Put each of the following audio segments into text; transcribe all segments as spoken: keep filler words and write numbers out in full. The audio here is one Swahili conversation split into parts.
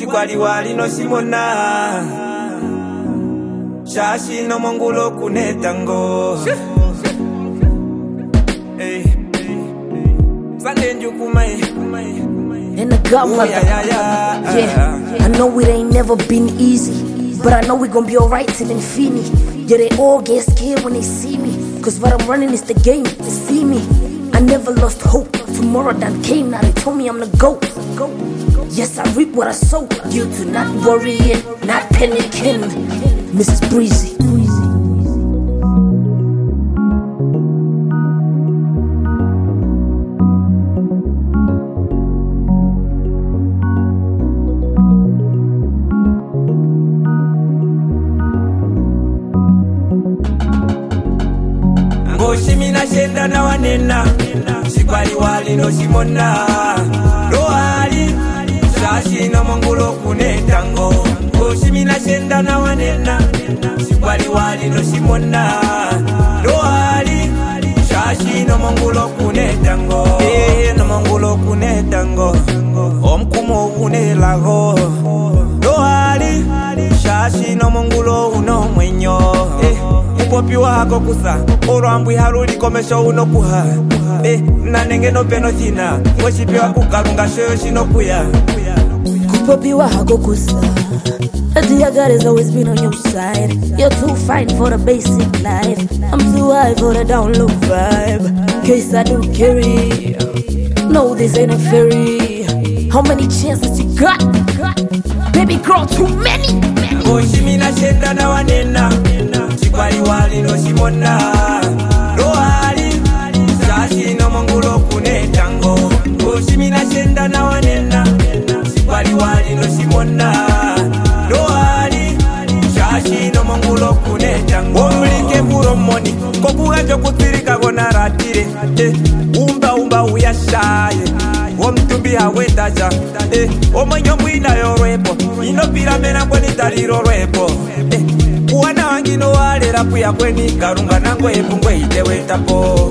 Chikwali wali no simona Shashi no mongulo kunetango Hey Sandenju kumai And the godmother, yeah, yeah, yeah. yeah. I know it ain't never been easy, but I know we gon' be alright till infinity. Yeah, they all get scared when they see me, cause what I'm running is the game, they see me. I never lost hope, tomorrow that came, now they told me I'm the GOAT. Yes, I reap what I sow, due to not worrying, not panicking. Missus Breezy. Shimina shenda na wanena Chikwali wali no shimona Rohali Shashi no mongulo kunetango Shimina shenda na wanena Chikwali wali no shimona Rohali Shashi no mongulo kunetango Eh no mongulo kunetango Omkumo unelago Rohali Shashi no mongulo uno mwenyo Eh Popi wako kusa Orambwi haruli komesho unokuha Eh, nanenge no peno zina Washipi wako karunga shoyo shinokuya Kupopi wako kusa The God has always been on your side. You're too fine for the basic life. I'm too high for the down low vibe. Case I do carry. No, this ain't a fairy. How many chances you got? Baby girl, too many. Oshimina shenda na wanena Chikwali wali no shimona Rohali Shashi no mongulo kunetango Oshimina shenda na wanena Chikwali wali no shimona Rohali Shashi no mongulo kunetango Omulike kuro moni Kokuga jokutirika gona ratire eh, Umba umba uyashaye Omtumbi hawetaja eh, Omanyombu ina yorwepo Inopira mena kweni taliro rwepo eh, Uwana wangino wale rapu ya kweni Karunga nango ebungwe itewe tapo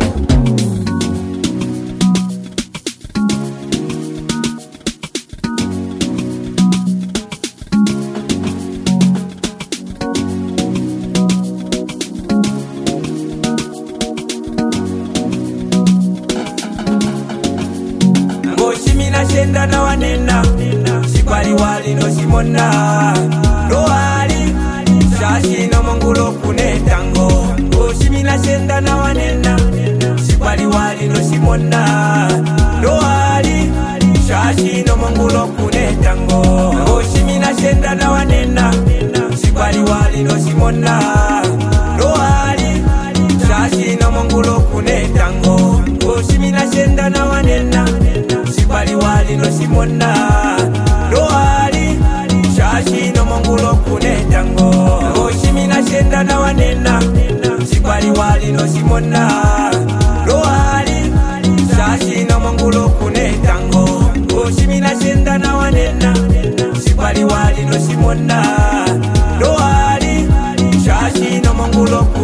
Shimina shenda na wanena Chikwali wali no shimona Rohali Shashi no mongulo kunetango Shimina shenda na wanena Chikwali wali no shimona Rohali Shashi no mongulo kunetango Shimina shenda na wanena Chikwali wali no shimona Rohali Shashi no mongulo kunetango Shimina shenda na wanena Chikwali wali no shimona Rohali Shashi no mongulo kunetango Shimina shenda na wanena Chikwali wali no shimona Rohali Shashi no mongulo kunetango Shimina shenda na wanena Chikwali wali no shimona Rohali Shashi no mongulo kunetango